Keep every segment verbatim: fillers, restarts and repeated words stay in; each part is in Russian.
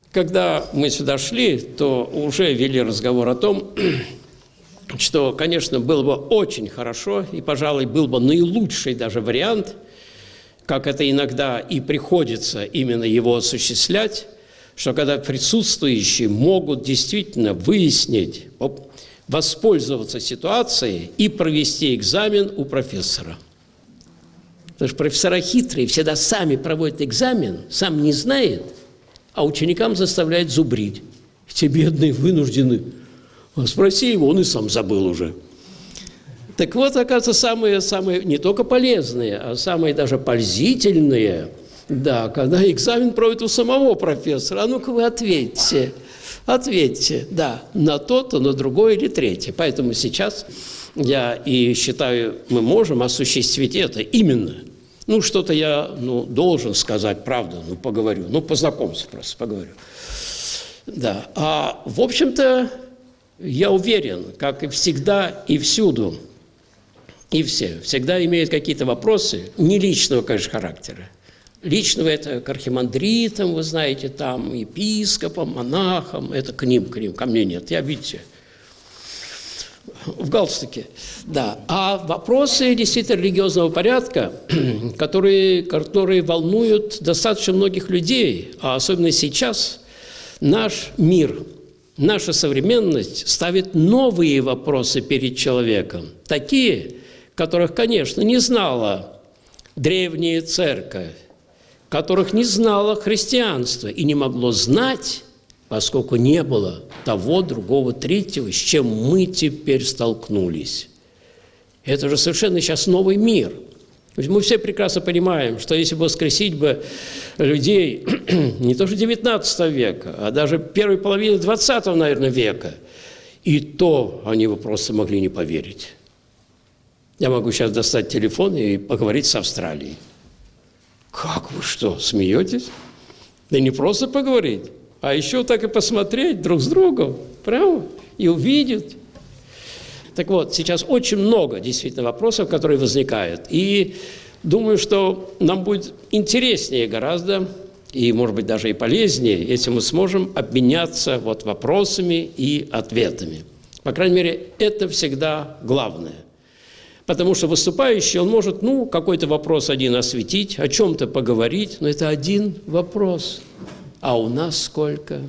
Когда мы сюда шли, то уже вели разговор о том, что, конечно, было бы очень хорошо, и, пожалуй, был бы наилучший даже вариант, как это иногда и приходится именно его осуществлять, что когда присутствующие могут действительно выяснить, воспользоваться ситуацией и провести экзамен у профессора. Потому что профессора хитрые, всегда сами проводят экзамен, сам не знает, а ученикам заставляет зубрить. Те бедные вынуждены. А спроси его, он и сам забыл уже. Так вот, оказывается, самые, самые не только полезные, а самые даже пользительные, да, когда экзамен проводят у самого профессора. А ну-ка вы ответьте, ответьте, да, на то-то, на другое или третье. Поэтому сейчас я и считаю, мы можем осуществить это именно. Ну, что-то я ну, должен сказать, правду, ну, поговорю, ну, по знакомству просто поговорю. Да, а в общем-то, я уверен, как и всегда и всюду, и все, всегда имеют какие-то вопросы, не личного, конечно, характера. Личного это к архимандритам, вы знаете, там, епископам, монахам, это к ним, к ним, ко мне нет, я, видите, в галстуке, да. А вопросы действительно религиозного порядка, которые, которые волнуют достаточно многих людей, а особенно сейчас, наш мир, наша современность ставит новые вопросы перед человеком, такие, которых, конечно, не знала древняя церковь, которых не знало христианство и не могло знать, поскольку не было того, другого, третьего, с чем мы теперь столкнулись. Это же совершенно сейчас новый мир. Мы все прекрасно понимаем, что если бы воскресить бы людей не то что девятнадцатого века, а даже первой половины двадцатого, наверное, века, и то они бы просто могли не поверить. Я могу сейчас достать телефон и поговорить с Австралией. Как вы что, смеетесь? Да не просто поговорить, а еще так и посмотреть друг с другом, прямо, и увидеть. Так вот, сейчас очень много действительно вопросов, которые возникают. И думаю, что нам будет интереснее гораздо, и, может быть, даже и полезнее, если мы сможем обменяться вот вопросами и ответами. По крайней мере, это всегда главное. Потому что выступающий, он может, ну, какой-то вопрос один осветить, о чем-то поговорить, но это один вопрос. А у нас сколько?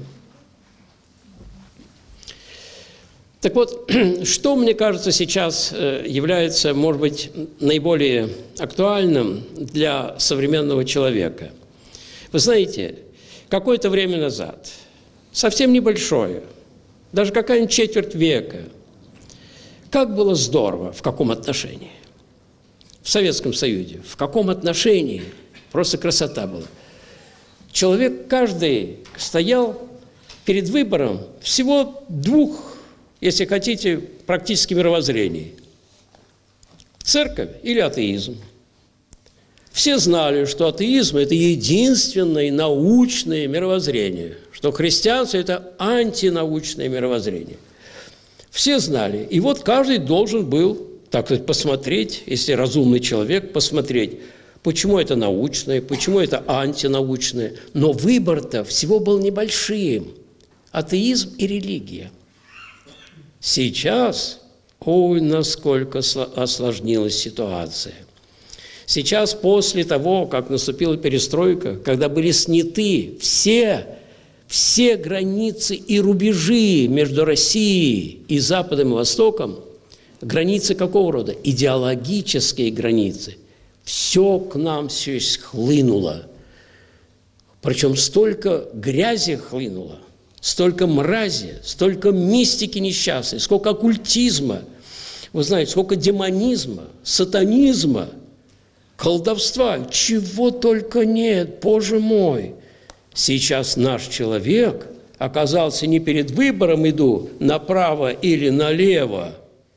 Так вот, что, мне кажется, сейчас является, может быть, наиболее актуальным для современного человека? Вы знаете, какое-то время назад, совсем небольшое, даже какая-нибудь четверть века, как было здорово, в каком отношении? В Советском Союзе, в каком отношении? Просто красота была. Человек каждый стоял перед выбором всего двух, если хотите, практически мировоззрений. Церковь или атеизм. Все знали, что атеизм – это единственное научное мировоззрение, что христианство – это антинаучное мировоззрение. Все знали. И вот каждый должен был, так сказать, посмотреть, если разумный человек, посмотреть, почему это научное, почему это антинаучное. Но выбор-то всего был небольшим. Атеизм и религия. Сейчас, ой, насколько осложнилась ситуация. Сейчас, после того, как наступила перестройка, когда были сняты все, все границы и рубежи между Россией и Западом и Востоком, границы какого рода? Идеологические границы. Все к нам все хлынуло. Причем столько грязи хлынуло, столько мрази, столько мистики несчастной, сколько оккультизма, вы знаете, сколько демонизма, сатанизма, колдовства, чего только нет, Боже мой. Сейчас наш человек оказался не перед выбором, иду направо или налево,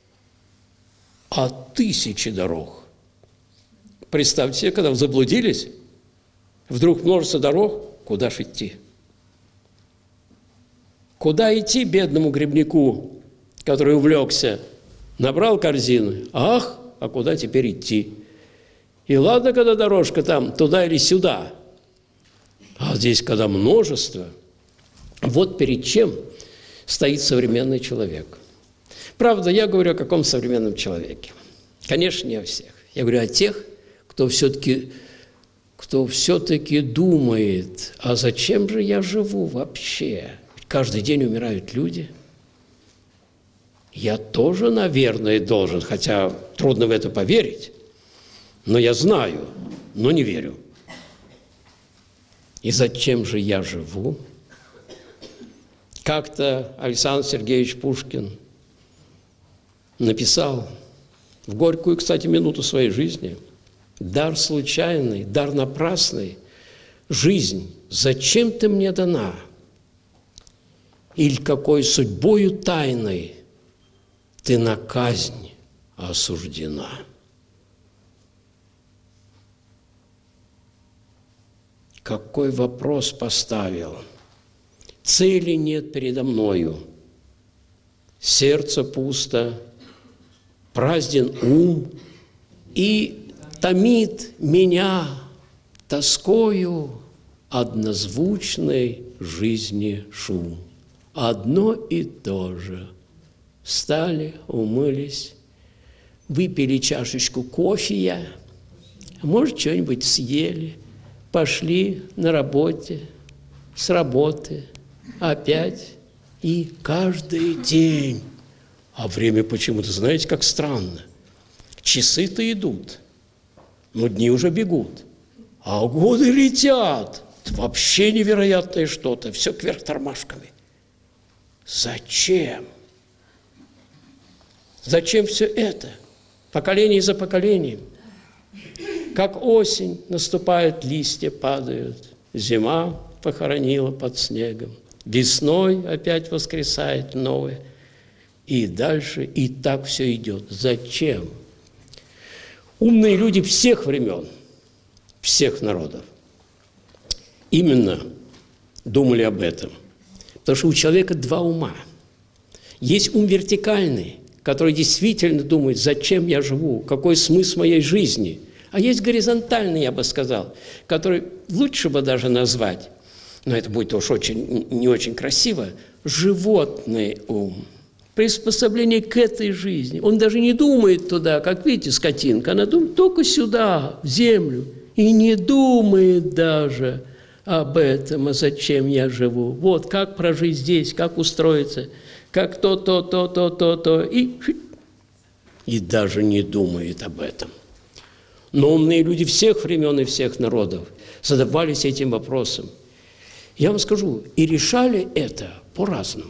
а тысячи дорог. Представьте себе, когда вы заблудились, вдруг множество дорог, куда ж идти? Куда идти бедному грибнику, который увлекся, набрал корзину, ах, а куда теперь идти? И ладно, когда дорожка там, туда или сюда, а здесь, когда множество, Вот перед чем стоит современный человек. Правда, я говорю о каком современном человеке. Конечно, не о всех. Я говорю о тех, кто все-таки, кто все-таки думает, а зачем же я живу вообще? Каждый день умирают люди. Я тоже, наверное, должен, хотя трудно в это поверить, но я знаю, но не верю. И зачем же я живу? Как-то Александр Сергеевич Пушкин написал в горькую, кстати, минуту своей жизни: «Дар случайный, дар напрасный, жизнь, зачем ты мне дана? Иль какой судьбою тайной ты на казнь осуждена?» Какой вопрос поставил? Цели нет передо мною, сердце пусто, празден ум, и томит меня тоскою однозвучной жизни шум. Одно и то же. Встали, умылись, выпили чашечку кофе, может, что-нибудь съели, пошли на работе, с работы, опять, и каждый день. А время почему-то, знаете, как странно. Часы-то идут, но дни уже бегут, а годы летят. Это вообще невероятное что-то, все кверх тормашками. Зачем? Зачем все это? Поколение за поколением. Как осень, наступает, листья падают, зима похоронила под снегом, весной опять воскресает новое, и дальше, и так все идет. Зачем? Умные люди всех времен, всех народов именно думали об этом. Потому что у человека два ума. Есть ум вертикальный, который действительно думает, зачем я живу, какой смысл моей жизни. А есть горизонтальный, я бы сказал, который лучше бы даже назвать, но это будет уж очень, не очень красиво, животный ум. Приспособление к этой жизни. Он даже не думает туда, как видите, скотинка, она думает только сюда, в землю, и не думает даже об этом, а зачем я живу. Вот как прожить здесь, как устроиться, как то, то, то, то, то, то, и, и даже не думает об этом. Но умные люди всех времен и всех народов задавались этим вопросом. Я вам скажу, и решали это по-разному.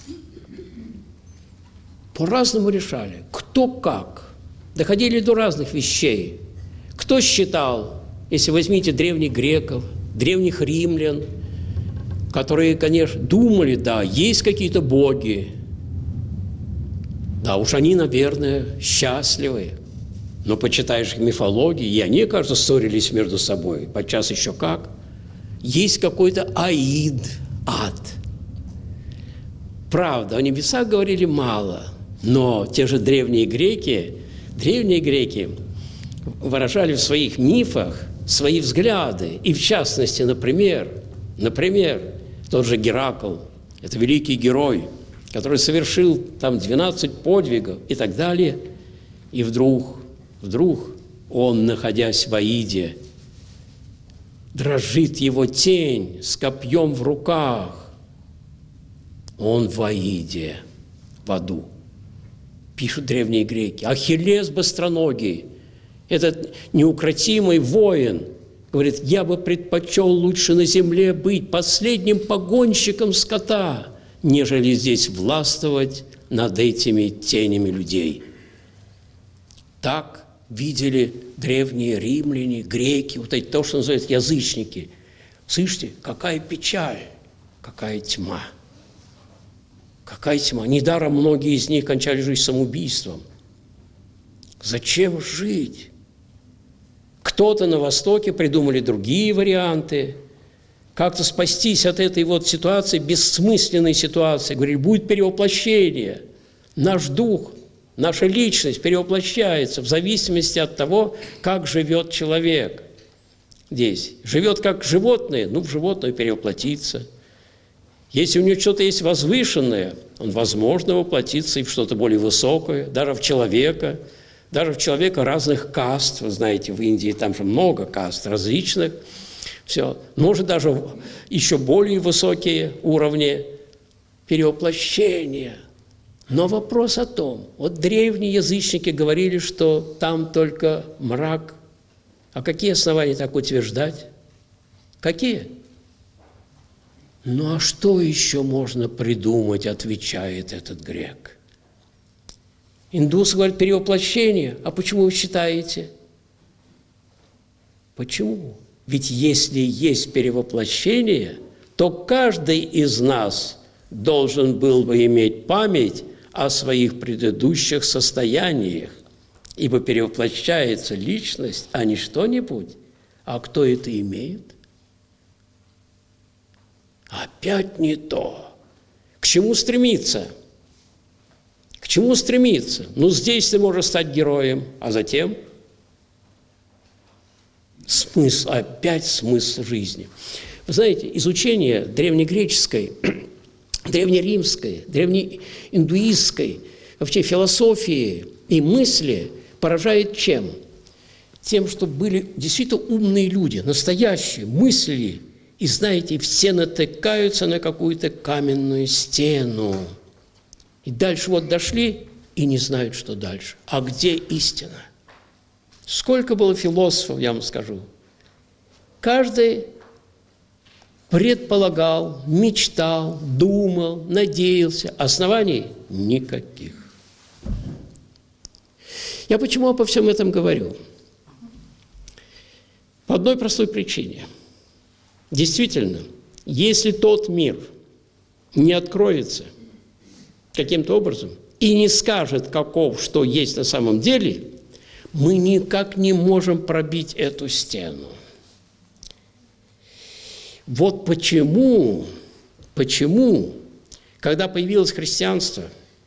По-разному решали. Кто как. Доходили до разных вещей. Кто считал, если возьмите древних греков, древних римлян, которые, конечно, думали, да, есть какие-то боги. Да, уж они, наверное, счастливы. Но почитаешь их мифологии, и они, кажется, ссорились между собой. Подчас еще как. Есть какой-то Аид, ад. Правда, о небесах говорили мало, но те же древние греки, древние греки выражали в своих мифах свои взгляды. И в частности, например, например, тот же Геракл, это великий герой, который совершил там двенадцать подвигов и так далее, и вдруг, вдруг он, находясь в Аиде, дрожит его тень с копьем в руках. Он в Аиде, в аду. Пишут древние греки. Ахиллес быстроногий, этот неукротимый воин, говорит, я бы предпочел лучше на земле быть последним погонщиком скота, нежели здесь властвовать над этими тенями людей. Так видели древние римляне, греки, вот эти, то, что называют язычники. Слышите, какая печаль, какая тьма. Какая тьма. Недаром многие из них кончали жизнь самоубийством. Зачем жить? Кто-то на Востоке придумали другие варианты, как-то спастись от этой вот ситуации, бессмысленной ситуации. Говорили, будет перевоплощение. Наш дух, наша личность перевоплощается в зависимости от того, как живет человек здесь. Живет как животное, ну, в животное перевоплотится. Если у него что-то есть возвышенное, он, возможно, воплотится и в что-то более высокое, даже в человека, даже в человека разных каст. Вы знаете, в Индии там же много каст различных. Все. Может, даже еще более высокие уровни перевоплощения. Но вопрос о том, вот древние язычники говорили, что там только мрак. А какие основания так утверждать? Какие? Ну а что еще можно придумать, отвечает этот грек. Индусы говорят перевоплощение. А почему вы считаете? Почему? Ведь если есть перевоплощение, то каждый из нас должен был бы иметь память о своих предыдущих состояниях, ибо перевоплощается личность, а не что-нибудь. А кто это имеет? Опять не то. К чему стремиться? К чему стремиться? Ну, здесь ты можешь стать героем, а затем смысл, опять смысл жизни. Вы знаете, изучение древнегреческой, древнеримской, древнеиндуистской, вообще философии и мысли поражает чем? Тем, что были действительно умные люди, настоящие, мысли. И, знаете, все натыкаются на какую-то каменную стену. И дальше вот дошли и не знают, что дальше. А где истина? Сколько было философов, я вам скажу. Каждый предполагал, мечтал, думал, надеялся. Оснований никаких. Я почему обо всем этом говорю? По одной простой причине. Действительно, если тот мир не откроется каким-то образом и не скажет, каков, что есть на самом деле, мы никак не можем пробить эту стену. Вот почему, почему, когда появилось христианство,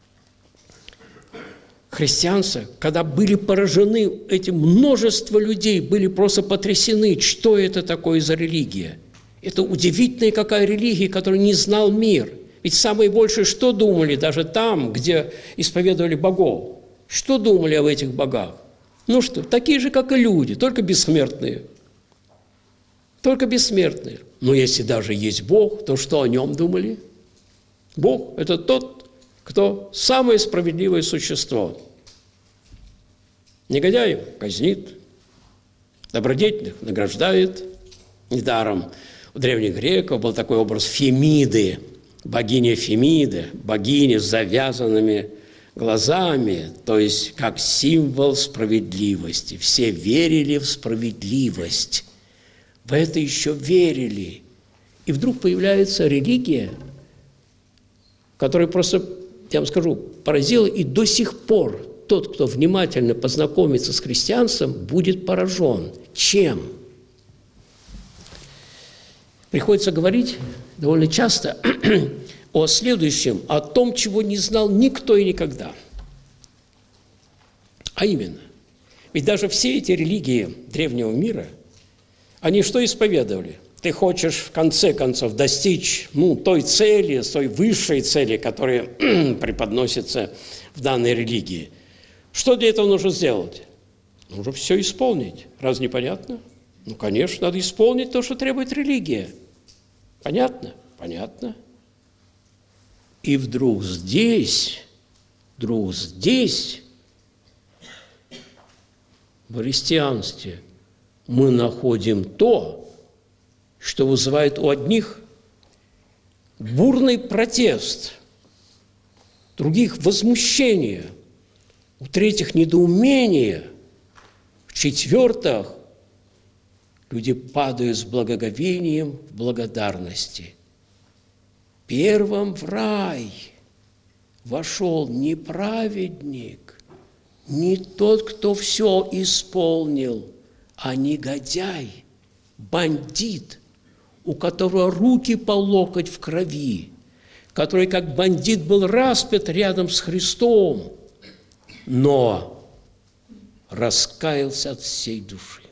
христианство, когда были поражены эти множество людей, были просто потрясены, что это такое за религия. Это удивительная какая религия, которую не знал мир. Ведь самые большие что думали даже там, где исповедовали богов? Что думали об этих богах? Ну что, такие же, как и люди, только бессмертные. Только бессмертные. Но если даже есть Бог, то что о нем думали? Бог – это тот, кто самое справедливое существо. Негодяев казнит, добродетельных награждает. Недаром у древних греков был такой образ Фемиды, богиня Фемида, богиня с завязанными глазами, то есть как символ справедливости. Все верили в справедливость, в это еще верили. И вдруг появляется религия, которая просто, я вам скажу, поразила, и до сих пор тот, кто внимательно познакомится с христианством, будет поражен. Чем? Приходится говорить довольно часто о следующем, о том, чего не знал никто и никогда. А именно, ведь даже все эти религии древнего мира, они что исповедовали? Ты хочешь, в конце концов, достичь ну, той цели, той высшей цели, которая преподносится в данной религии. Что для этого нужно сделать? Нужно все исполнить. Разве не понятно? Ну, конечно, надо исполнить то, что требует религия. Понятно? Понятно. И вдруг здесь, вдруг здесь, в христианстве, мы находим то, что вызывает у одних бурный протест, других возмущение, у третьих недоумение, в-четвертых, люди падают с благоговением в благодарности. Первым в рай вошел не праведник, не тот, кто все исполнил, а негодяй, бандит, у которого руки по локоть в крови, который как бандит был распят рядом с Христом, но раскаялся от всей души.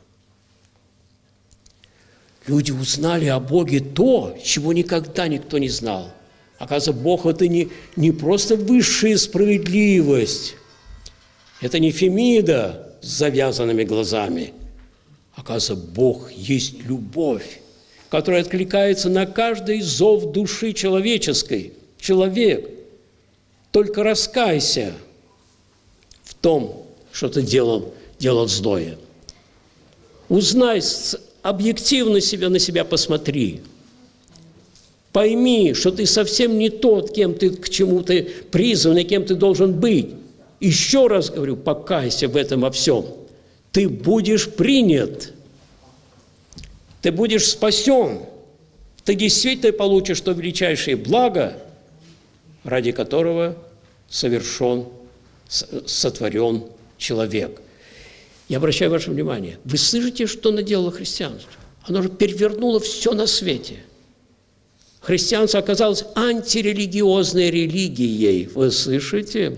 Люди узнали о Боге то, чего никогда никто не знал. Оказывается, Бог – это не, не просто высшая справедливость, это не Фемида с завязанными глазами. Оказывается, Бог есть любовь, которая откликается на каждый зов души человеческой. Человек, только раскайся в том, что ты делал, делал злое. Узнай, объективно себя, на себя посмотри. Пойми, что ты совсем не тот, кем ты, к чему ты призван и кем ты должен быть. Еще раз говорю, покайся в этом во всем. Ты будешь принят. Ты будешь спасен. Ты действительно получишь то величайшее благо, ради которого совершен, сотворен человек. Я обращаю ваше внимание. Вы слышите, что наделало христианство? Оно же перевернуло все на свете. Христианство оказалось антирелигиозной религией. Вы слышите?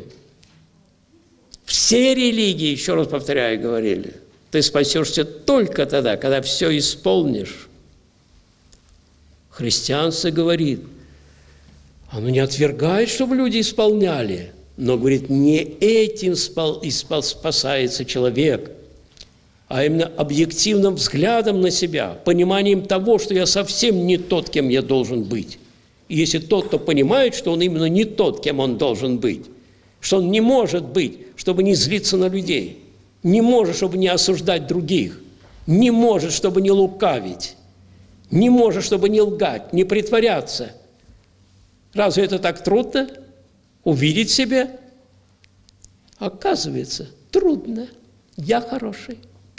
Все религии, еще раз повторяю, говорили, ты спасешься только тогда, когда все исполнишь. Христианство говорит, оно не отвергает, чтобы люди исполняли, но говорит, не этим спасается человек, а именно объективным взглядом на себя, пониманием того, что я совсем не тот, кем я должен быть. И если тот, кто понимает, что он именно не тот, кем он должен быть, что он не может быть, чтобы не злиться на людей, не может, чтобы не осуждать других, не может, чтобы не лукавить, не может, чтобы не лгать, не притворяться. Разве это так трудно? Увидеть себя? Оказывается, трудно. Я хороший.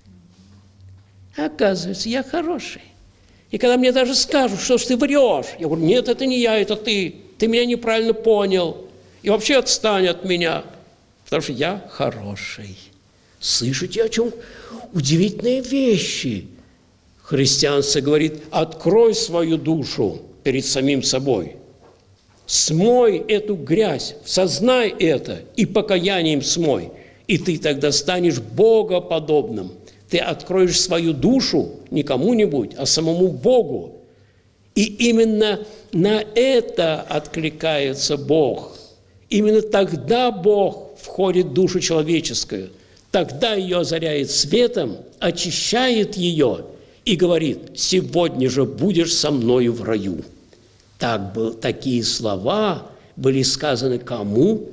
Оказывается, я хороший. И когда мне даже скажут, что ж ты врешь, я говорю, нет, это не я, это ты. Ты меня неправильно понял. И вообще отстань от меня, потому что я хороший. Слышите, о чем удивительные вещи? Христианство говорит, открой свою душу перед самим собой. Смой эту грязь, сознай это и покаянием смой. И ты тогда станешь богоподобным. Ты откроешь свою душу не кому-нибудь, а самому Богу. И именно на это откликается Бог. Именно тогда Бог входит в душу человеческую. Тогда ее озаряет светом, очищает ее и говорит, сегодня же будешь со мною в раю. Так был, такие слова были сказаны кому?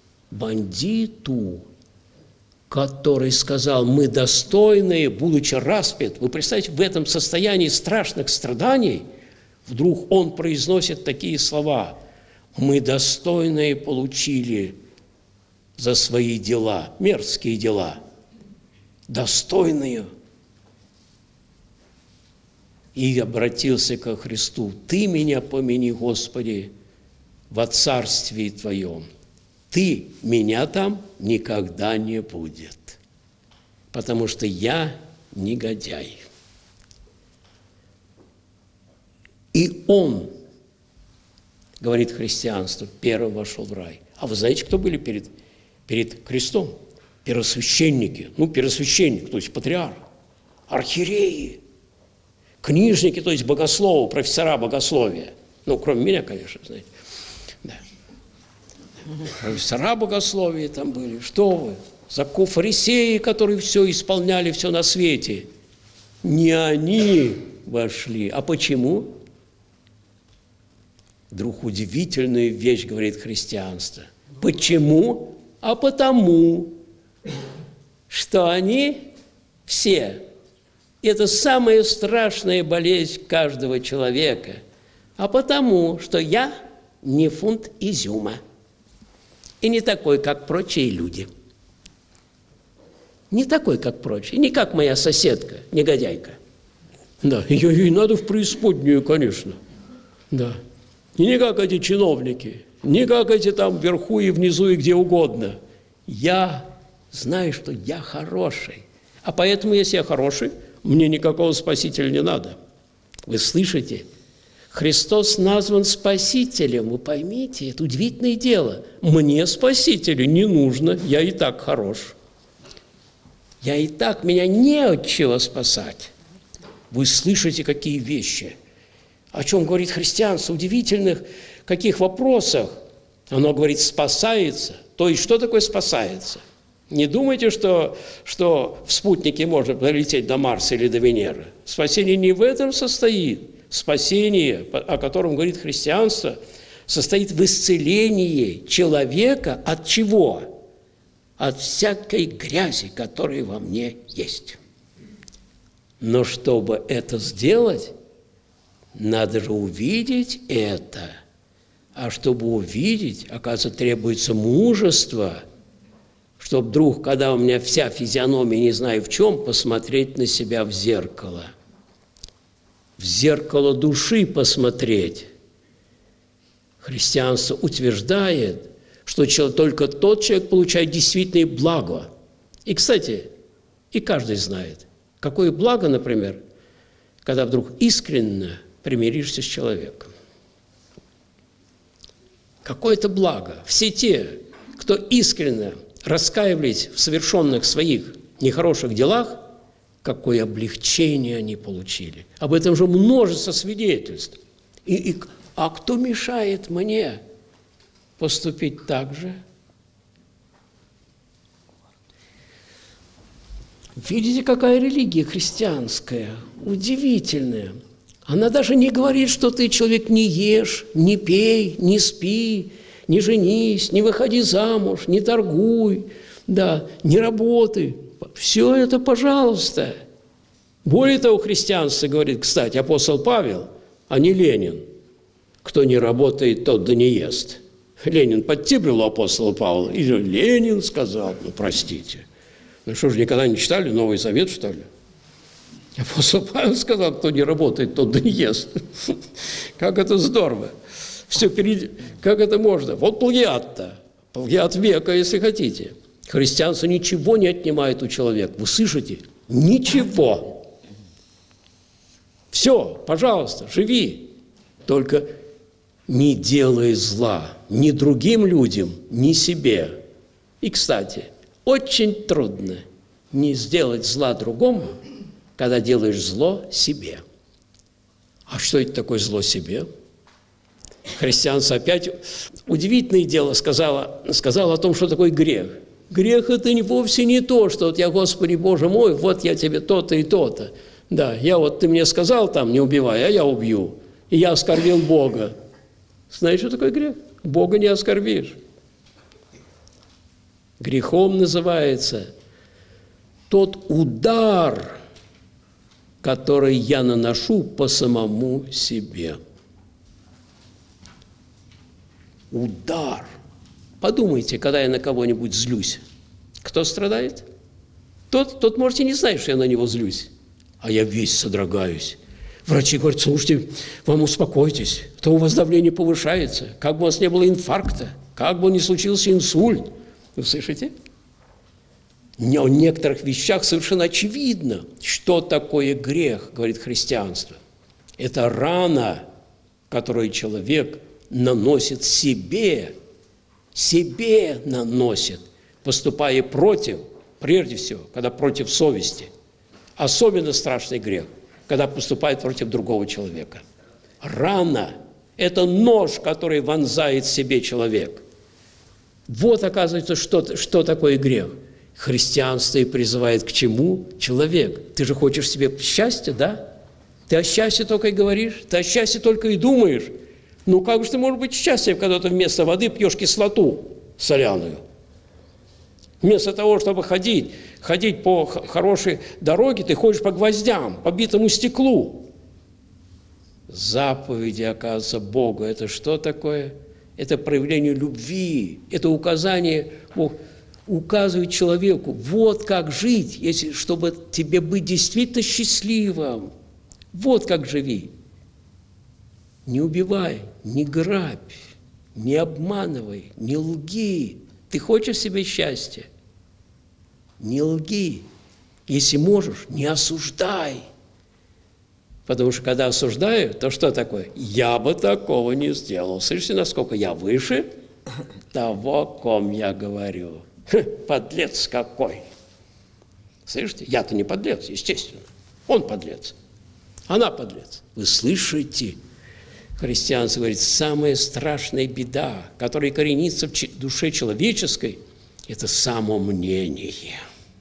Бандиту, который сказал, мы достойные, будучи распят. Вы представьте, в этом состоянии страшных страданий вдруг он произносит такие слова. Мы достойные получили за свои дела, мерзкие дела, достойные. И обратился ко Христу, «Ты меня помяни, Господи, во царстве Твоем. Ты, меня там никогда не будет, потому что я негодяй». И он, говорит христианство, первым вошел в рай. А вы знаете, кто были перед, перед крестом? Первосвященники. Ну, первосвященник, то есть патриарх, архиереи, книжники, то есть богословы, профессора богословия. Ну, кроме меня, конечно, знаете. Да. Профессора богословия там были. Что вы? Закон фарисеи, которые все исполняли, все на свете. Не они вошли. А почему? Вдруг удивительную вещь говорит христианство. Почему? А потому, что они все, это самая страшная болезнь каждого человека, а потому, что я не фунт изюма и не такой, как прочие люди. Не такой, как прочие, не как моя соседка, негодяйка. Да, ее, ей надо в преисподнюю, конечно. Да. И не как эти чиновники, не как эти там вверху и внизу и где угодно. Я знаю, что я хороший. А поэтому, если я хороший, мне никакого спасителя не надо. Вы слышите? Христос назван спасителем. Вы поймите, это удивительное дело. Мне спасителя не нужно, я и так хорош. Я и так, меня не от чего спасать. Вы слышите, какие вещи. О чем говорит христианство? Удивительных каких вопросах. Оно говорит «спасается». То есть что такое «спасается»? Не думайте, что, что в спутнике можно полететь до Марса или до Венеры. Спасение не в этом состоит. Спасение, о котором говорит христианство, состоит в исцелении человека от чего? От всякой грязи, которая во мне есть. Но чтобы это сделать, надо же увидеть это. А чтобы увидеть, оказывается, требуется мужество, чтобы вдруг, когда у меня вся физиономия не знаю в чем, посмотреть на себя в зеркало. В зеркало души посмотреть. Христианство утверждает, что только тот человек получает действительное благо. И, кстати, и каждый знает, какое благо, например, когда вдруг искренне примиришься с человеком. Какое-то благо. Все те, кто искренне раскаивались в совершенных своих нехороших делах, какое облегчение они получили. Об этом же множество свидетельств. И, и, а кто мешает мне поступить так же? Видите, какая религия христианская, удивительная. Она даже не говорит, что ты, человек, не ешь, не пей, не спи, не женись, не выходи замуж, не торгуй, да, не работай. Все это, пожалуйста. Более того, христианство говорит, кстати, апостол Павел, а не Ленин. Кто не работает, тот да не ест. Ленин подтибрил апостола Павла, и Ленин сказал, ну, простите. Ну что ж, никогда не читали Новый Завет, что ли? Апостол Павел сказал, кто не работает, тот да не ест. Как это здорово. Все впереди. Как это можно? Вот плагиат-то. Плагиат века, если хотите. Христианство ничего не отнимает у человека. Вы слышите? Ничего. Все, пожалуйста, живи. Только не делай зла ни другим людям, ни себе. И, кстати, очень трудно не сделать зла другому, когда делаешь зло себе. А что это такое зло себе? Христианство опять удивительное дело сказало, сказало о том, что такое грех. Грех – это не, вовсе не то, что вот я, Господи Боже мой, вот я тебе то-то и то-то. Да, я вот, ты мне сказал там, не убивай, а я убью. И я оскорбил Бога. Знаешь, что такое грех? Бога не оскорбишь. Грехом называется тот удар, который я наношу по самому себе. Удар. Подумайте, когда я на кого-нибудь злюсь, кто страдает? Тот, тот, можете, не знать, что я на него злюсь, а я весь содрогаюсь. Врачи говорят, слушайте, вам успокойтесь, то у вас давление повышается, как бы у вас не было инфаркта, как бы не случился инсульт. Вы слышите? Но в некоторых вещах совершенно очевидно, что такое грех, говорит христианство. Это рана, которую человек наносит себе, себе наносит, поступая против, прежде всего, когда против совести. Особенно страшный грех, когда поступает против другого человека. Рана – это нож, который вонзает себе человек. Вот, оказывается, что, что такое грех. Христианство и призывает к чему? Человек. Ты же хочешь себе счастья, да? Ты о счастье только и говоришь, ты о счастье только и думаешь. Ну, как же ты можешь быть счастлив, когда ты вместо воды пьешь кислоту соляную? Вместо того, чтобы ходить, ходить по хорошей дороге, ты ходишь по гвоздям, по битому стеклу. Заповеди, оказывается, Бога – это что такое? Это проявление любви, это указание, Бог указывает человеку, вот как жить, если, чтобы тебе быть действительно счастливым. Вот как живи. Не убивай, не грабь, не обманывай, не лги. Ты хочешь себе счастья? Не лги. Если можешь, не осуждай. Потому что когда осуждаю, то что такое? Я бы такого не сделал. Слышите, насколько я выше того, о ком я говорю. Ха, подлец какой. Слышите? Я-то не подлец, естественно. Он подлец. Она подлец. Вы слышите? Христианство говорит, самая страшная беда, которая коренится в душе человеческой, это самомнение.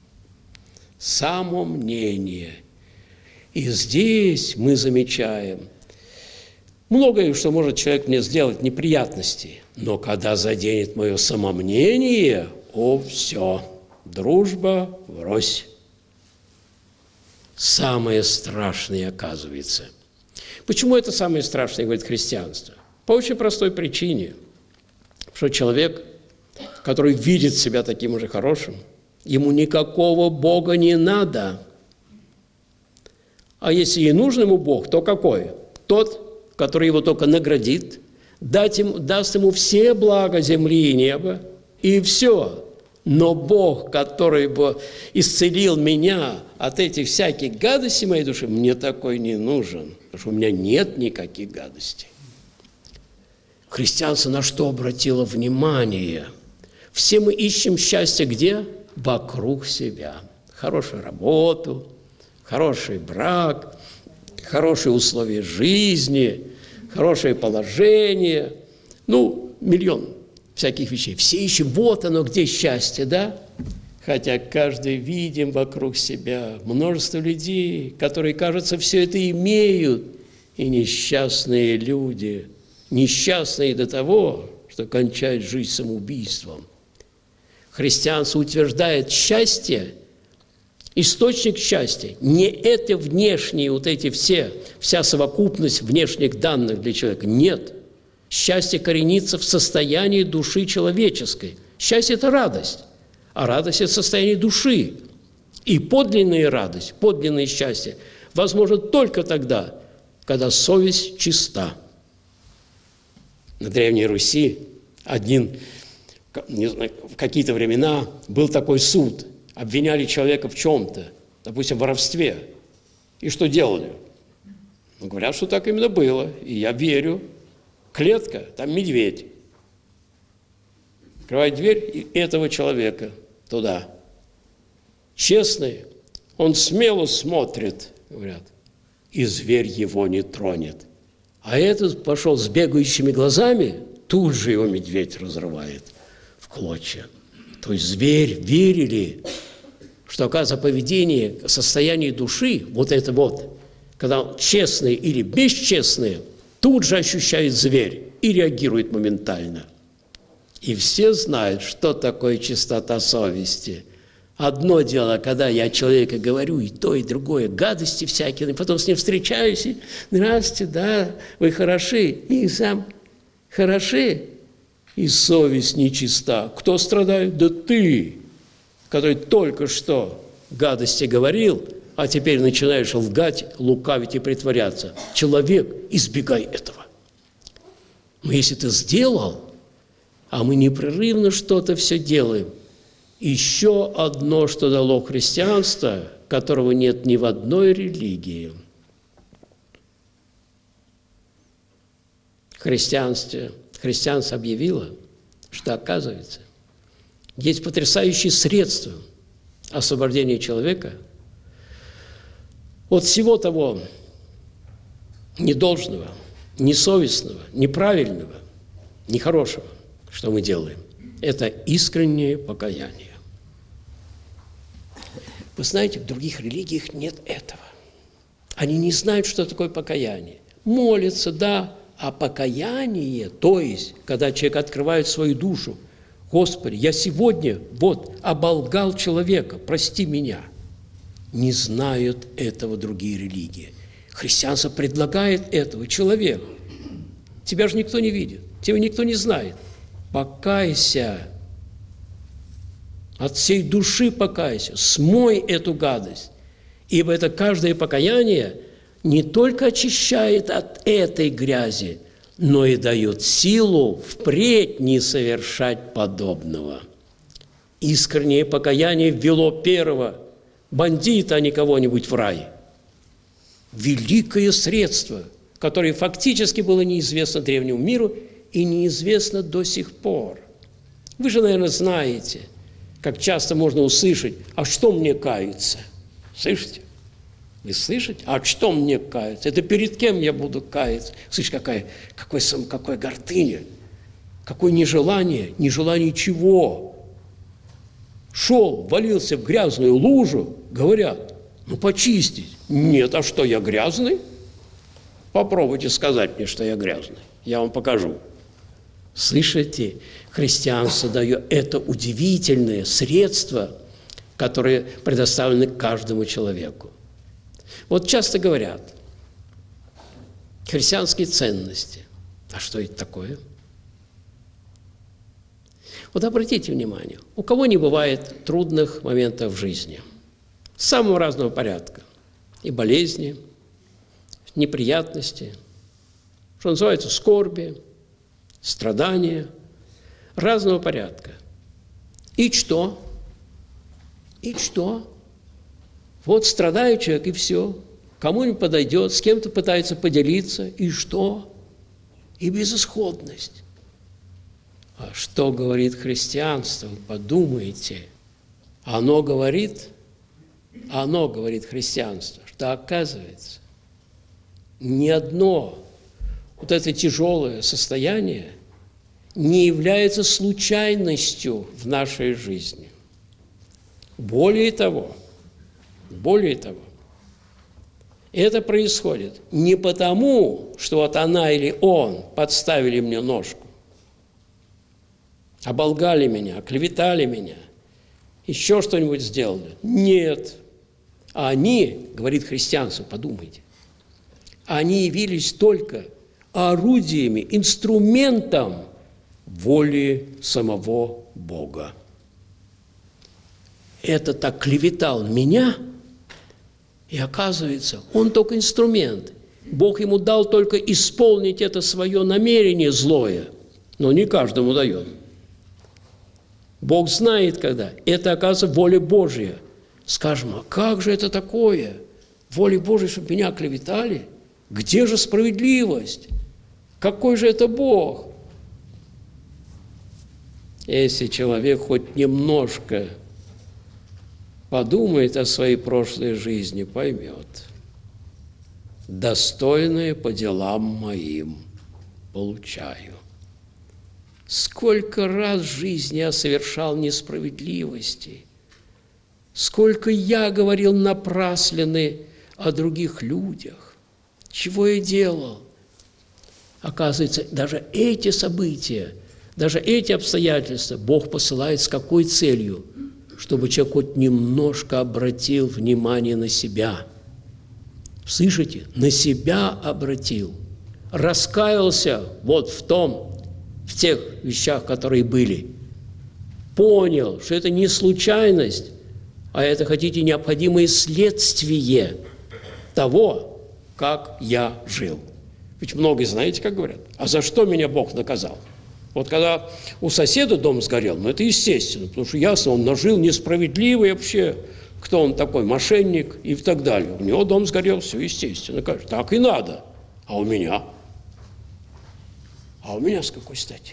Самомнение. И здесь мы замечаем, многое, что может человек мне сделать, неприятности, но когда заденет мое самомнение, о, все, дружба врозь. Самое страшное оказывается. Почему это самое страшное, говорит христианство? По очень простой причине, что человек, который видит себя таким же хорошим, ему никакого Бога не надо. А если и нужен ему Бог, то какой? Тот, который его только наградит, дать ему, даст ему все блага земли и неба, и все. Но Бог, который бы исцелил меня от этих всяких гадостей моей души, мне такой не нужен, потому что у меня нет никаких гадостей. Христианство на что обратило внимание? Все мы ищем счастье где? Вокруг себя. Хорошую работу, хороший брак, хорошие условия жизни, хорошее положение, ну, миллион всяких вещей. Все ищем, вот оно, где счастье, да? Хотя каждый видим вокруг себя множество людей, которые, кажется, все это имеют, и несчастные люди, несчастные до того, что кончают жизнь самоубийством. Христианство утверждает счастье, источник счастья, не это внешние, вот эти все, вся совокупность внешних данных для человека, нет. Счастье коренится в состоянии души человеческой. Счастье – это радость, а радость – это состояние души. И подлинная радость, подлинное счастье возможно только тогда, когда совесть чиста. На Древней Руси один, не знаю, в какие-то времена был такой суд. Обвиняли человека в чем-то, допустим, в воровстве. И что делали? Ну, говорят, что так именно было, и я верю. Клетка, там медведь. Открывает дверь и этого человека туда. Честный, он смело смотрит, говорят, и зверь его не тронет. А этот пошел с бегающими глазами, тут же его медведь разрывает в клочья. То есть зверь верили, что, оказывается, поведение, состояние души, вот это вот, когда честные или бесчестные, тут же ощущает зверь и реагирует моментально. И все знают, что такое чистота совести. Одно дело, когда я человеку говорю и то, и другое, гадости всякие, и потом с ним встречаюсь, и «Здравствуйте, да, вы хороши», и сам «хороши», и совесть нечиста. Кто страдает? Да ты, который только что гадости говорил, а теперь начинаешь лгать, лукавить и притворяться. Человек, избегай этого. Но если ты сделал, а мы непрерывно что-то все делаем, еще одно, что дало христианство, которого нет ни в одной религии. Христианство, христианство объявило, что, оказывается, есть потрясающие средства освобождения человека от всего того недолжного, несовестного, неправильного, нехорошего, что мы делаем. Это искреннее покаяние. Вы знаете, в других религиях нет этого. Они не знают, что такое покаяние. Молятся, да, а покаяние, то есть, когда человек открывает свою душу, Господи, я сегодня вот оболгал человека, прости меня. Не знают этого другие религии. Христианство предлагает этого человеку. Тебя же никто не видит, тебя никто не знает. Покайся, от всей души покайся, смой эту гадость. Ибо это каждое покаяние не только очищает от этой грязи, но и дает силу впредь не совершать подобного. Искреннее покаяние ввело первого бандита, а не кого-нибудь в рай. Великое средство, которое фактически было неизвестно древнему миру и неизвестно до сих пор. Вы же, наверное, знаете, как часто можно услышать, а что мне каяться? Слышите? Вы слышите? А что мне каяться? Это перед кем я буду каяться? Слышите, какая, какой, какой гордыня, какое нежелание, нежелание чего? Шел, валился в грязную лужу, говорят, ну почистить. Нет, а что, я грязный? Попробуйте сказать мне, что я грязный. Я вам покажу. Слышите, христианство дает это удивительное средство, которое предоставлено каждому человеку. Вот часто говорят, христианские ценности. А что это такое? Вот обратите внимание, у кого не бывает трудных моментов в жизни? Самого разного порядка. И болезни, неприятности, что называется, скорби, страдания, разного порядка. И что? И что? Вот страдает человек, и все. Кому-нибудь подойдет, с кем-то пытается поделиться, и что? И безысходность. А что говорит христианство? Подумайте. Оно говорит, оно говорит христианство, что оказывается, ни одно вот это тяжелое состояние не является случайностью в нашей жизни. Более того, более того, это происходит не потому, что вот она или он подставили мне ножку, оболгали меня, оклеветали меня, еще что-нибудь сделали. Нет. А они, говорит христианство, подумайте, они явились только орудиями, инструментом воли самого Бога. Это так клеветал меня, и оказывается, он только инструмент. Бог ему дал только исполнить это свое намерение злое, но не каждому дает. Бог знает, когда. Это, оказывается, воля Божья. Скажем, а как же это такое? Воля Божья, чтобы меня клеветали? Где же справедливость? Какой же это Бог? Если человек хоть немножко подумает о своей прошлой жизни, поймет. Достойное по делам моим получаю. Сколько раз в жизни я совершал несправедливости, сколько я говорил напраслины о других людях, чего я делал. Оказывается, даже эти события, даже эти обстоятельства Бог посылает с какой целью? Чтобы человек хоть немножко обратил внимание на себя. Слышите? На себя обратил. Раскаялся вот в том, в тех вещах, которые были. Понял, что это не случайность, а это, хотите, необходимое следствие того, как я жил. Ведь многие, знаете, как говорят, а за что меня Бог наказал? Вот когда у соседа дом сгорел, ну это естественно, потому что ясно, он нажил несправедливый вообще, кто он такой, мошенник и так далее. У него дом сгорел, все естественно. Так и надо. А у меня? А у меня с какой стати?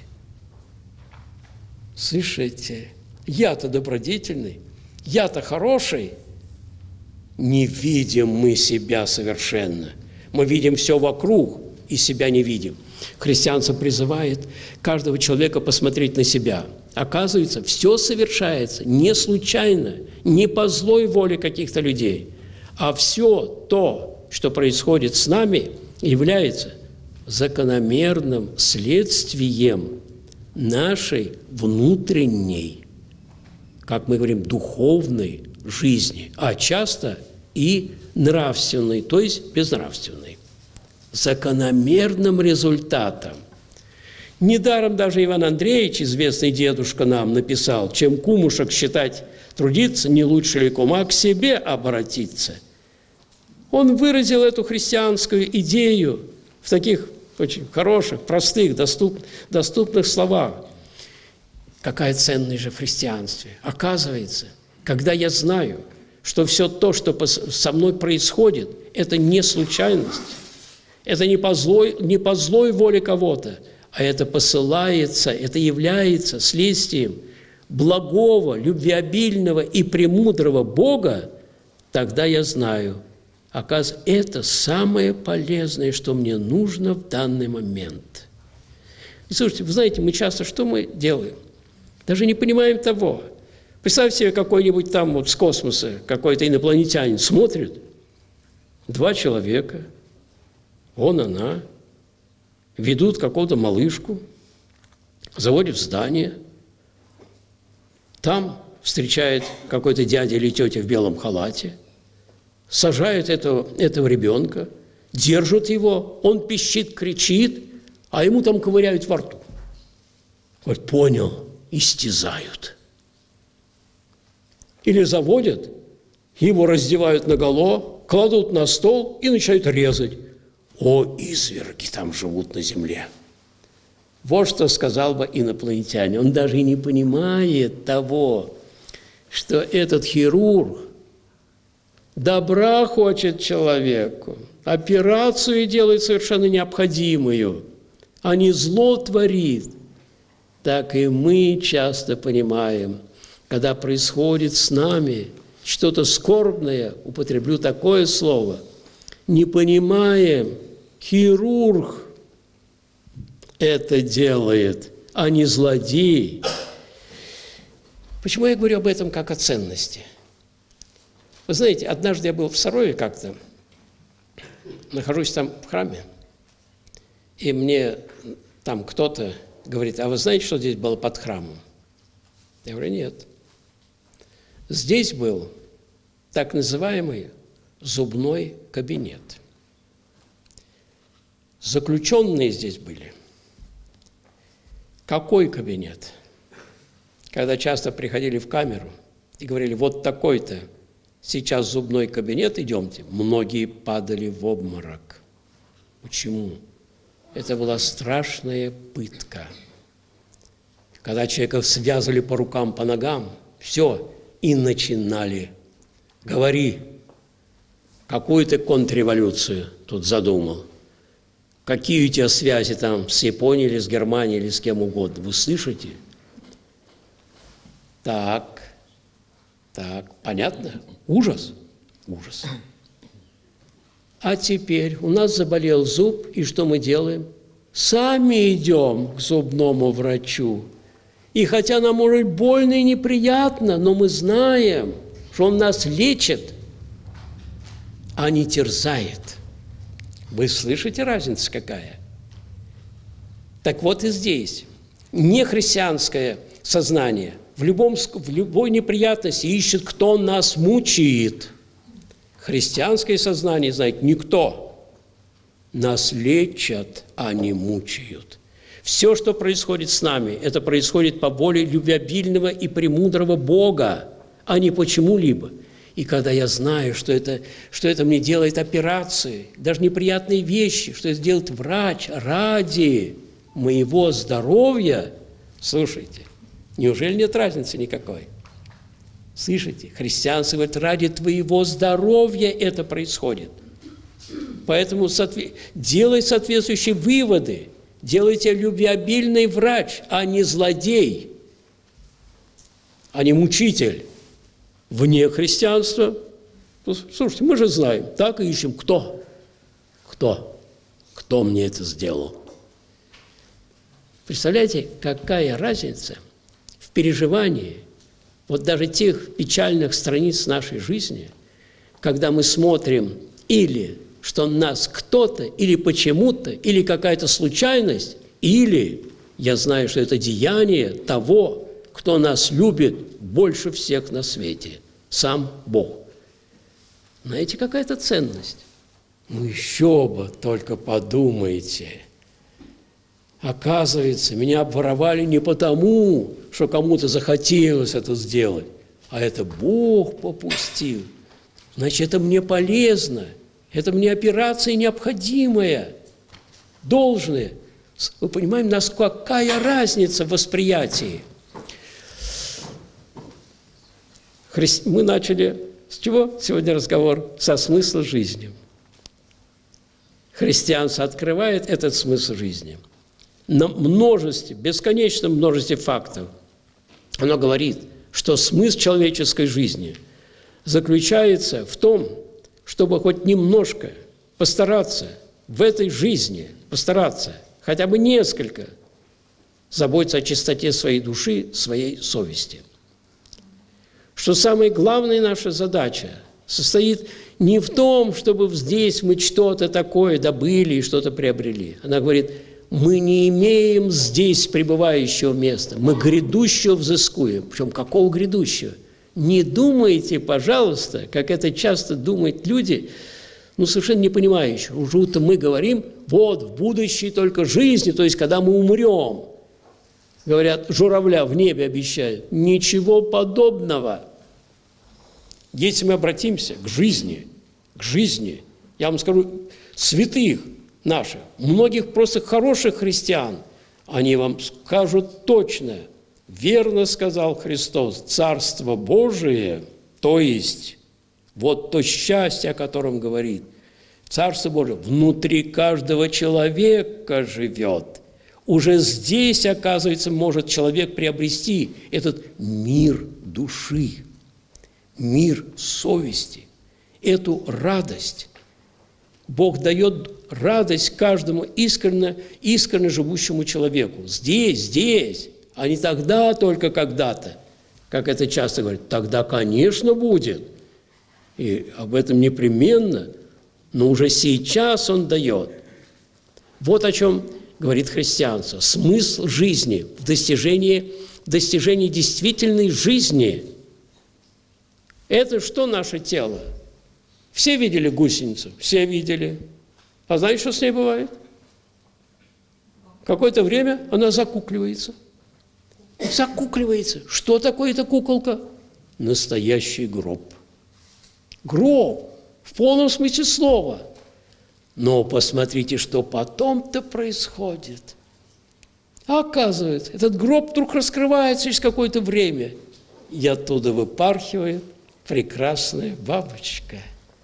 Слышите, я-то добродетельный, я-то хороший. Не видим мы себя совершенно. Мы видим все вокруг и себя не видим. Христианство призывает каждого человека посмотреть на себя. Оказывается, все совершается не случайно, не по злой воле каких-то людей, а все то, что происходит с нами, является закономерным следствием нашей внутренней, как мы говорим, духовной жизни, а часто и нравственной, то есть безнравственной. Закономерным результатом. Недаром даже Иван Андреевич, известный дедушка, нам написал, чем кумушек считать трудиться, не лучше ли кума к себе обратиться. Он выразил эту христианскую идею в таких очень хороших, простых, доступ, доступных словах. Какая ценность же в христианстве. Оказывается, когда я знаю, что все то, что со мной происходит, это не случайность, это не по злой, не по злой воле кого-то, а это посылается, это является следствием благого, любвеобильного и премудрого Бога, тогда я знаю, Оказывается, это самое полезное, что мне нужно в данный момент. И слушайте, вы знаете, мы часто что мы делаем? Даже не понимаем того. Представь себе, какой-нибудь там вот с космоса какой-то инопланетянин смотрит, два человека, он, она, ведут какого-то малышку, заводят в здание, там встречает какой-то дядя или тетя в белом халате, сажают этого, этого ребенка, держат его, он пищит, кричит, а ему там ковыряют во рту. Говорит, понял, истязают. Или заводят, его раздевают наголо, кладут на стол и начинают резать. О, изверги там живут на земле. Вот что сказал бы инопланетянин. Он даже и не понимает того, что этот хирург добра хочет человеку, операцию делает совершенно необходимую, а не зло творит. Так и мы часто понимаем, когда происходит с нами что-то скорбное, употреблю такое слово, не понимаем, хирург это делает, а не злодей. Почему я говорю об этом как о ценности? Вы знаете, однажды я был в Сарове как-то, нахожусь там в храме, и мне там кто-то говорит, а вы знаете, что здесь было под храмом? Я говорю, нет. Здесь был так называемый зубной кабинет. Заключенные здесь были. Какой кабинет? Когда часто приходили в камеру и говорили, вот такой-то сейчас зубной кабинет, идемте, многие падали в обморок. Почему? Это была страшная пытка. Когда человека связывали по рукам, по ногам, все, и начинали. Говори, какую ты контрреволюцию тут задумал? Какие у тебя связи там с Японией или с Германией или с кем угодно? Вы слышите? Так, так, понятно? Ужас, ужас. А теперь у нас заболел зуб, и что мы делаем? Сами идем к зубному врачу. И хотя нам может быть больно и неприятно, но мы знаем, что он нас лечит, а не терзает. Вы слышите, разница какая? Так вот и здесь. Нехристианское сознание в, любом, в любой неприятности ищет, кто нас мучает. Христианское сознание знает, никто. Нас лечат, а не мучают. Все, что происходит с нами, это происходит по воле любвеобильного и премудрого Бога, а не почему-либо. И когда я знаю, что это, что это мне делает операции, даже неприятные вещи, что это делает врач ради моего здоровья, слушайте, неужели нет разницы никакой? Слышите? Христианство говорит, ради твоего здоровья это происходит. Поэтому соотве... делай соответствующие выводы. Делайте любвеобильный врач, а не злодей, а не мучитель. Вне христианства. Слушайте, мы же знаем, так и ищем. Кто? Кто? Кто мне это сделал? Представляете, какая разница в переживании вот даже тех печальных страниц нашей жизни, когда мы смотрим или что нас кто-то, или почему-то, или какая-то случайность, или я знаю, что это деяние того, кто нас любит больше всех на свете, сам Бог. Знаете, какая-то ценность? Ну еще бы, только подумайте. Оказывается, меня обворовали не потому, что кому-то захотелось это сделать, а это Бог попустил. Значит, это мне полезно. Это мне операция необходимая, должная. Вы понимаете, насколько какая разница в восприятии? Хри... Мы начали с чего сегодня разговор? Со смысла жизни. Христианство открывает этот смысл жизни на множестве, бесконечном множестве фактов. Оно говорит, что смысл человеческой жизни заключается в том, чтобы хоть немножко постараться в этой жизни, постараться хотя бы несколько заботиться о чистоте своей души, своей совести. Что самая главная наша задача состоит не в том, чтобы здесь мы что-то такое добыли и что-то приобрели. Она говорит, мы не имеем здесь пребывающего места, мы грядущего взыскуем. Причем какого грядущего? Не думайте, пожалуйста, как это часто думают люди, ну, совершенно не понимающие. Уже-то мы говорим, вот, в будущей только жизни, то есть, когда мы умрем. Говорят, журавля в небе обещают. Ничего подобного. Если мы обратимся к жизни, к жизни, я вам скажу, святых наших, многих просто хороших христиан, они вам скажут точно, верно сказал Христос, Царство Божие, то есть вот то счастье, о котором говорит, Царство Божие внутри каждого человека живет. Уже здесь, оказывается, может человек приобрести этот мир души, мир совести, эту радость. Бог дает радость каждому искренне, искренне живущему человеку. Здесь, здесь, а не тогда, только когда-то. Как это часто говорят, тогда, конечно, будет. И об этом непременно, но уже сейчас Он дает. Вот о чем говорит христианство. Смысл жизни в достижении, в достижении действительной жизни. Это что наше тело? Все видели гусеницу? Все видели. А знаете, что с ней бывает? Какое-то время она закукливается. Закукливается. Что такое эта куколка? Настоящий гроб. Гроб. В полном смысле слова. Но посмотрите, что потом-то происходит. А оказывается, этот гроб вдруг раскрывается через какое-то время, и оттуда выпархивает прекрасная бабочка.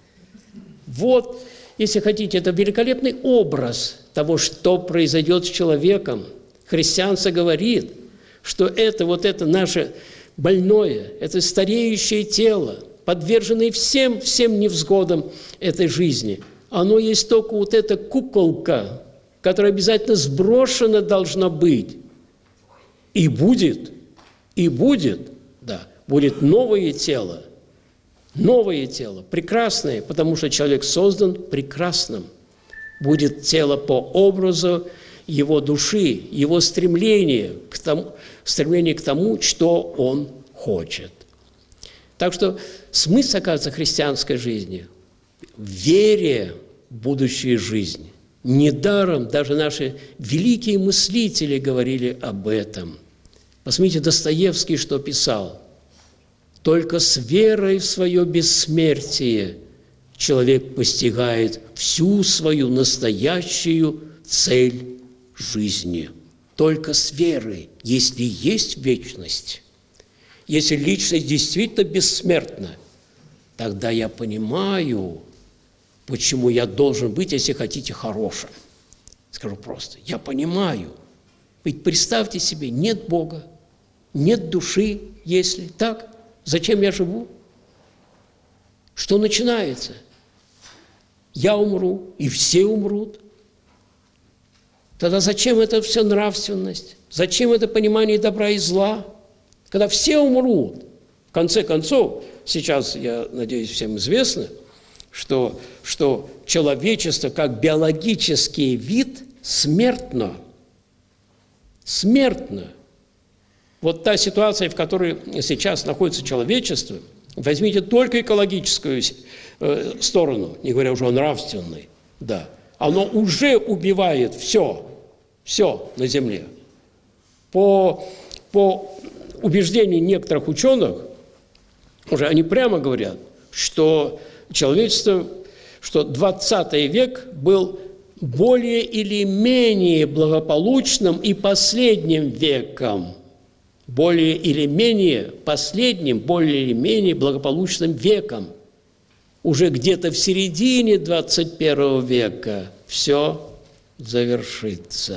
Вот, если хотите, это великолепный образ того, что произойдет с человеком. Христианство говорит, что это вот это наше больное, это стареющее тело, подверженное всем, всем невзгодам этой жизни – оно есть только вот эта куколка, которая обязательно сброшена должна быть. И будет, и будет, да, будет новое тело, новое тело, прекрасное, потому что человек создан прекрасным. Будет тело по образу его души, его стремление к тому, стремление к тому, что он хочет. Так что смысл, оказывается, христианской жизни в вере в будущую жизнь. Недаром даже наши великие мыслители говорили об этом. Посмотрите, Достоевский что писал. Только с верой в свое бессмертие человек постигает всю свою настоящую цель жизни. Только с верой, если есть вечность, если личность действительно бессмертна, тогда я понимаю, почему я должен быть, если хотите, хорошим. Скажу просто, я понимаю. Ведь представьте себе, нет Бога, нет души, если так, зачем я живу? Что начинается? Я умру, и все умрут. Тогда зачем это все нравственность? Зачем это понимание добра и зла? Когда все умрут, в конце концов, сейчас, я надеюсь, всем известно, что, что человечество как биологический вид смертно. Смертно. Вот та ситуация, в которой сейчас находится человечество, возьмите только экологическую э, сторону, не говоря уже о нравственной, да, оно уже убивает все, все на Земле. По, по убеждению некоторых ученых, уже они прямо говорят, что человечество, что двадцатый век был более или менее благополучным и последним веком. Более или менее последним, более или менее благополучным веком. Уже где-то в середине двадцать первого века все завершится.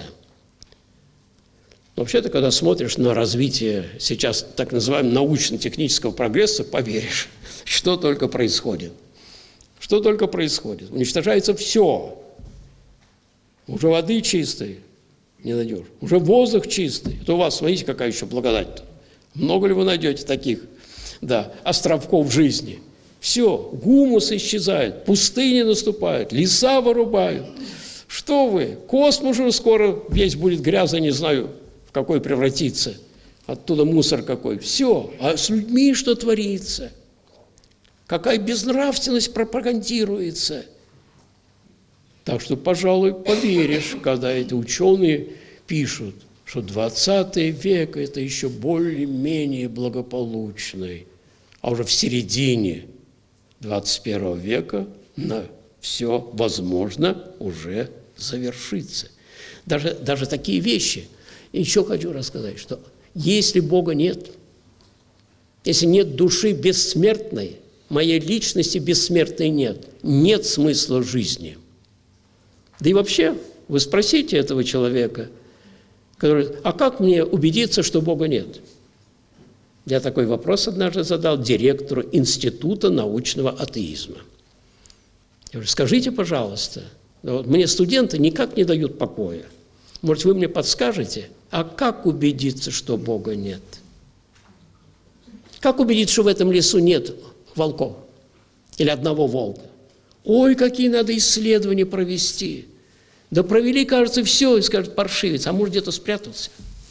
Вообще-то, когда смотришь на развитие сейчас так называемого научно-технического прогресса, поверишь, что только происходит. Что только происходит. Уничтожается все. Уже воды чистой не найдешь. Уже воздух чистый. Это у вас, смотрите, какая еще благодать-то. Много ли вы найдете таких, да, островков жизни? Все, гумус исчезает, пустыни наступают, леса вырубают. Что вы? Космос уже скоро весь будет грязный, не знаю, в какой превратится. Оттуда мусор какой. Все. А с людьми что творится? Какая безнравственность пропагандируется? Так что, пожалуй, поверишь, когда эти ученые пишут, что двадцатый век – это еще более-менее благополучный. А уже в середине двадцать первого века на все, возможно, уже завершится. Даже, даже такие вещи. И еще хочу рассказать, что если Бога нет, если нет души бессмертной, моей личности бессмертной нет, нет смысла жизни. Да и вообще, вы спросите этого человека, который, а как мне убедиться, что Бога нет? Я такой вопрос однажды задал директору Института научного атеизма. Я говорю, скажите, пожалуйста, вот мне студенты никак не дают покоя. Может, вы мне подскажете, а как убедиться, что Бога нет? Как убедиться, что в этом лесу нет волков или одного волка? Ой, какие надо исследования провести. Да провели, кажется, все, и скажет паршивец, а может, где-то спрятался.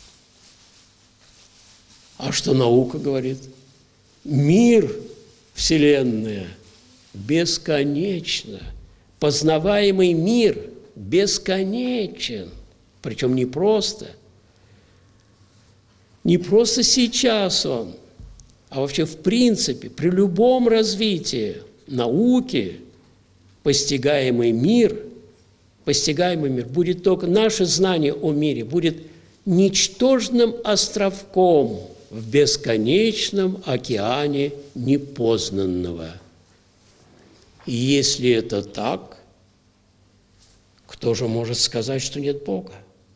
А что наука говорит? Мир, Вселенная, бесконечно. Познаваемый мир бесконечен. Причем не просто. Не просто сейчас он, а вообще в принципе, при любом развитии науки, постигаемый мир, постигаемый мир будет только, наше знание о мире будет ничтожным островком в бесконечном океане непознанного. И если это так, кто же может сказать, что нет Бога?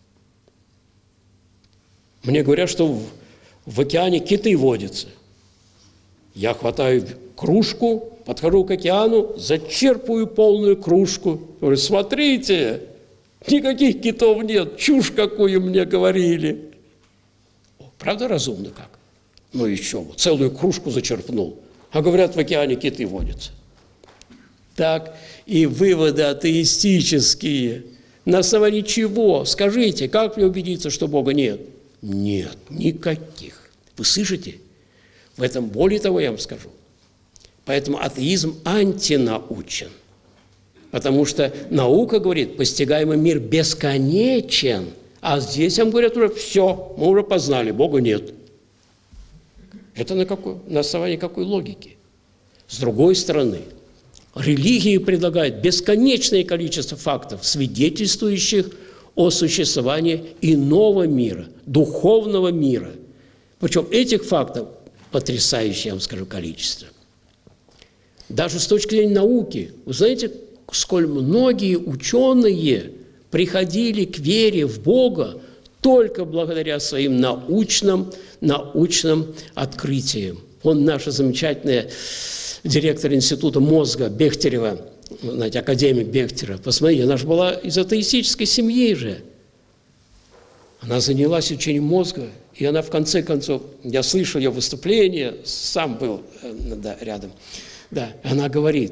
Мне говорят, что в, в океане киты водятся. Я хватаю кружку, подхожу к океану, зачерпываю полную кружку. Говорю, смотрите, никаких китов нет, чушь какую мне говорили. Правда разумно как? Ну еще, целую кружку зачерпнул. А говорят, в океане киты водятся. Так и выводы атеистические. На основании чего? Скажите, как мне убедиться, что Бога нет? Нет, никаких. Вы слышите? В этом более того я вам скажу. Поэтому атеизм антинаучен. Потому что наука говорит, постигаемый мир бесконечен. А здесь вам говорят уже, все, мы уже познали, Бога нет. Это на, какой, на основании какой логики? С другой стороны, религии предлагают бесконечное количество фактов, свидетельствующих о существовании иного мира, духовного мира. Причем этих фактов потрясающее, я вам скажу, количество. Даже с точки зрения науки, вы знаете, сколь многие ученые приходили к вере в Бога только благодаря своим научным, научным открытиям. Он наша замечательная директор Института мозга Бехтерева, знаете, академик Бехтера. Посмотрите, она же была из атеистической семьи же. Она занялась учением мозга, и она в конце концов, я слышал ее выступление, сам был да, рядом, да, она говорит,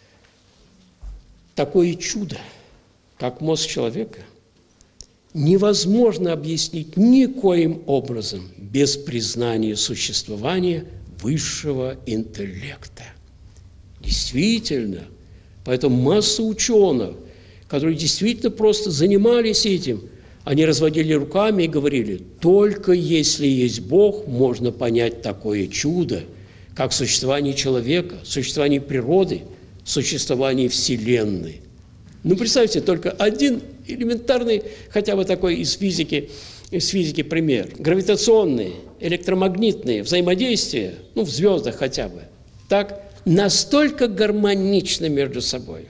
такое чудо, как мозг человека, невозможно объяснить никоим образом без признания существования высшего интеллекта. Действительно, поэтому масса ученых, которые действительно просто занимались этим, они разводили руками и говорили, только если есть Бог, можно понять такое чудо, как существование человека, существование природы, существование Вселенной. Ну, представьте, только один элементарный, хотя бы такой из физики, из физики пример. Гравитационные, электромагнитные взаимодействия, ну, в звездах хотя бы, так, настолько гармоничны между собой.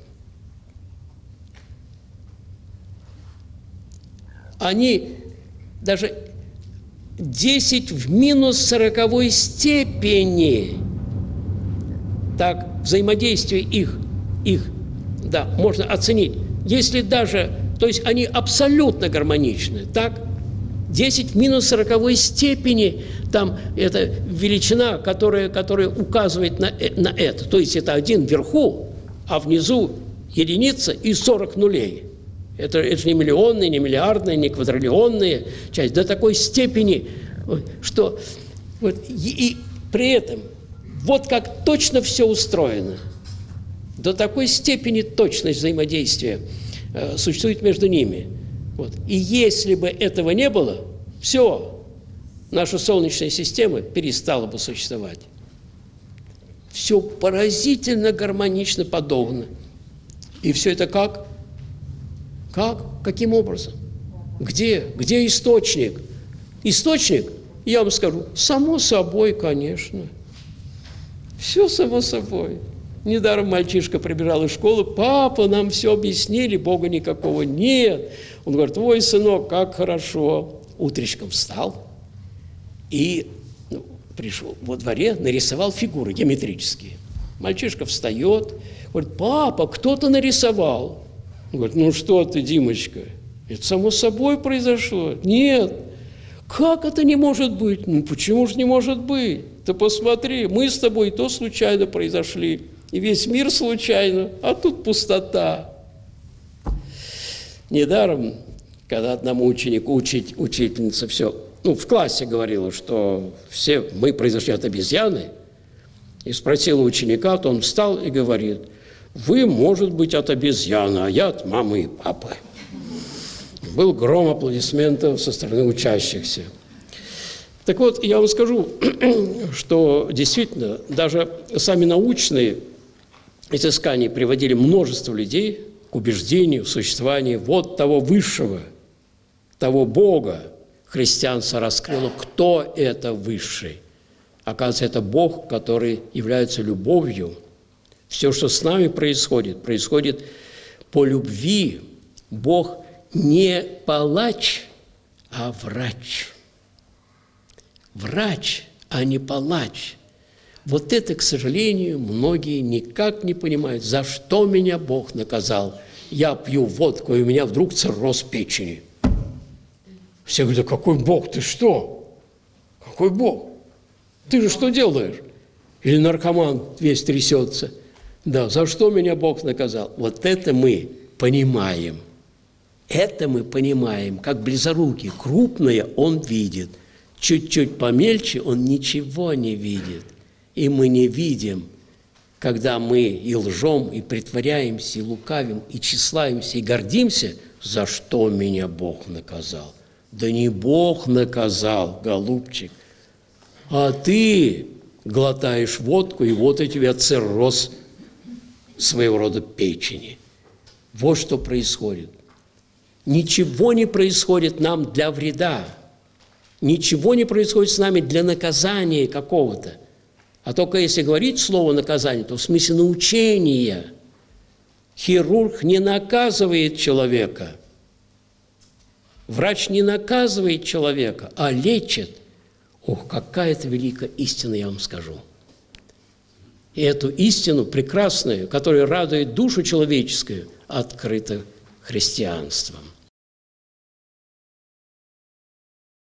Они даже десять в минус сороковой степени, так, взаимодействие их их, да, можно оценить. Если даже, то есть они абсолютно гармоничны, так? десять в минус сороковой степени, там это величина, которая, которая указывает на, на это. То есть это один вверху, а внизу единица и сорок нулей. Это, это же не миллионные, не миллиардные, не квадриллионные части. До такой степени, что... Вот, и, и при этом вот как точно все устроено. До такой степени точность взаимодействия э, существует между ними. Вот. И если бы этого не было, все, наша Солнечная система перестала бы существовать. Все поразительно гармонично подобно. И все это как? Как? Каким образом? Где? Где источник? Источник, я вам скажу, само собой, конечно. Все само собой. Недаром мальчишка прибежал из школы: папа, нам все объяснили, Бога никакого нет. Он говорит: ой, сынок, как хорошо. Утречком встал и ну, пришел во дворе, нарисовал фигуры геометрические. Мальчишка встает, говорит: папа, кто-то нарисовал. Он говорит: ну что ты, Димочка, это само собой произошло. Нет. Как это не может быть? Ну почему же не может быть? Ты посмотри, мы с тобой то случайно произошли, и весь мир случайно, а тут пустота. Недаром, когда одному ученику учить, учительница все, ну, в классе говорила, что все мы произошли от обезьяны, и спросила ученика, то он встал и говорит: вы, может быть, от обезьяны, а я от мамы и папы. Был гром аплодисментов со стороны учащихся. Так вот, я вам скажу, что действительно даже сами научные изыскания приводили множество людей к убеждению в существовании вот того высшего, того Бога. Христианство раскрыло, кто это высший. Оказывается, это Бог, который является любовью. Все, что с нами происходит, происходит по любви. Бог не палач, а врач. Врач, а не палач. Вот это, к сожалению, многие никак не понимают, за что меня Бог наказал. Я пью водку, и у меня вдруг цирроз печени. Все говорят: какой Бог, ты что? Какой Бог? Ты же что делаешь? Или наркоман весь трясется. Да, за что меня Бог наказал? Вот это мы понимаем. Это мы понимаем, как близорукий. Крупное он видит. Чуть-чуть помельче он ничего не видит. И мы не видим, когда мы и лжем, и притворяемся, и лукавим, и тщеславимся, и гордимся, за что меня Бог наказал. Да не Бог наказал, голубчик, а ты глотаешь водку, и вот у тебя цирроз своего рода печени. Вот что происходит. Ничего не происходит нам для вреда. Ничего не происходит с нами для наказания какого-то. А только если говорить слово «наказание», то в смысле научения. Хирург не наказывает человека. Врач не наказывает человека, а лечит. Ох, какая это великая истина, я вам скажу. И эту истину прекрасную, которая радует душу человеческую, открыта христианством.